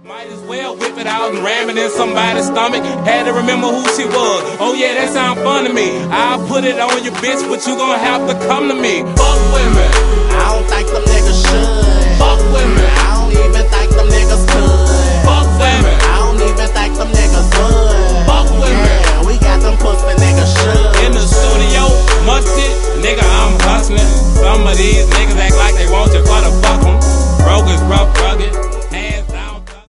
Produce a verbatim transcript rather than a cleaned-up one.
Might as well whip it out and ram it in somebody's stomach. Had to remember who she was. Oh yeah, that sound fun to me. I'll put it on your bitch, but you gon' have to come to me. Fuck women. I don't think them niggas should. Fuck women. I don't even think them niggas could. Fuck women. I don't even think them niggas would. Fuck women. Yeah, we got them pussy niggas should. In the studio, much it, nigga, I'm hustling. Some of these niggas act like they want